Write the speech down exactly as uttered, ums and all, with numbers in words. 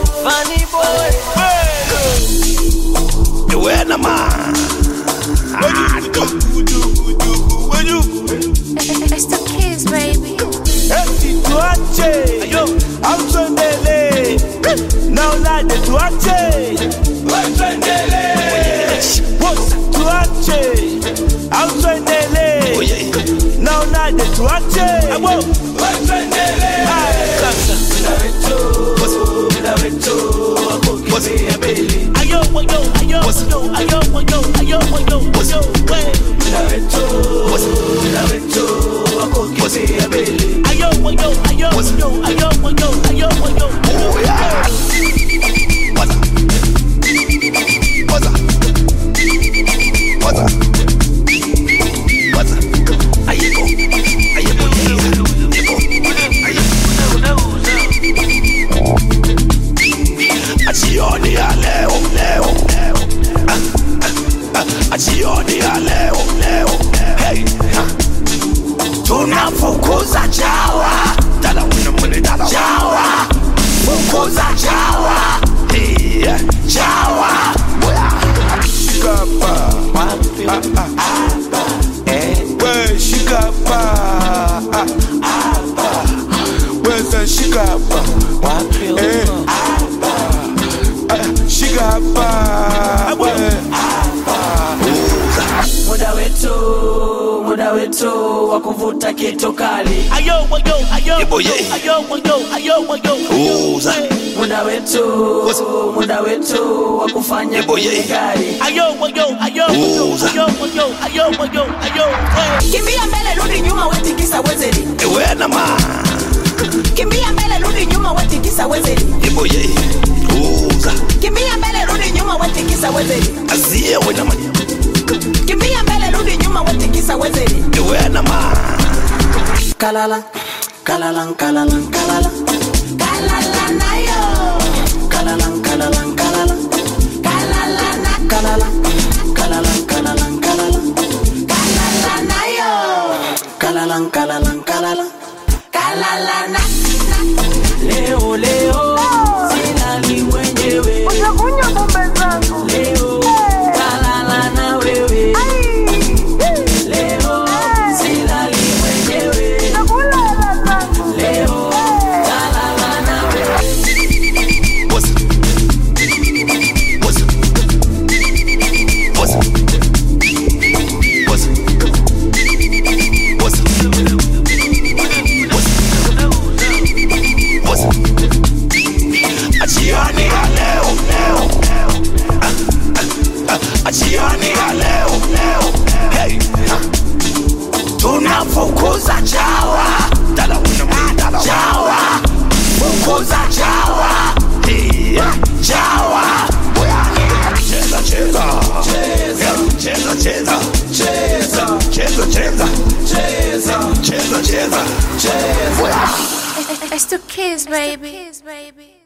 Funny boy. You wear the man. When you It's the kids, baby. Eti tuache, ayo, amtwendele. Now like the tuache, amtwendele. Tuache, amtwendele. Now like the tuache, abo, amtwendele. Ayo, ayo, ayo, ayo, ayo, ayo, ayo, ayo, way. Ayo, ayo, ayo, ayo, ayo, ayo, ayo, ayo. Oh yeah. What's up? What's up? What's up? What's up? Ayeko, ayeko, ayeko, ayeko. Achioni ya leo, leo, leo. Achioni ya leo, leo. Hey, tunafukuza chawa, dada wina mwene dada chawa, fukuza chawa, hey, chawa, boya. Shikapa, wapi, ah ah, eh, we shikapa, ah ah, we shikapa, wapi, eh, ah, shikapa, we, Muda wetu, muda wetu wakuvuta kitu kali. Ayo, ayo, ayo, ayo, ayo, ayo, ayo. Muda wetu, muda wetu wakufanya gari. Ayo, ayo, ayo, ayo, ayo, ayo, ayo, ayo. Kimbia mbele rudi nyuma wetikisa wezeli. Ewe na ma. Kimbia mbele rudi nyuma wetikisa wezeli. Eboye. Uza. Kimbia mbele rudi nyuma wetikisa wezeli. Azie we na ma. Kimbia mbele rudi nyuma wetikisa wezeli. Ewe na ma. Kalala, kalala, kalala, kalala. Kalala nayo. Kalala, kalala, kalala. Kalala na kalala. Kalala, kalala, kalala. Kalala nayo. Kalala, kalala, kalala. Kalala na. Leo, leo. Silali mwenyewe. Utakunywa pombe zangu. Leo. Kalala na wewe. Leo. Silali mwenyewe. Utakula zangu. Leo. Kalala na wewe. What's up? What's up? What's up? What's up? What's up? What's up? Achiani ya leo, leo, leo. Achiani ya leo, leo. Hey, tunafukuza chawa, dada wina mwene dada chawa, fukuza chawa, hey, chawa, boya. Cheza, cheza, cheza, cheza, cheza, cheza, cheza, cheza, cheza, cheza, cheza, boya. It's the kids, baby.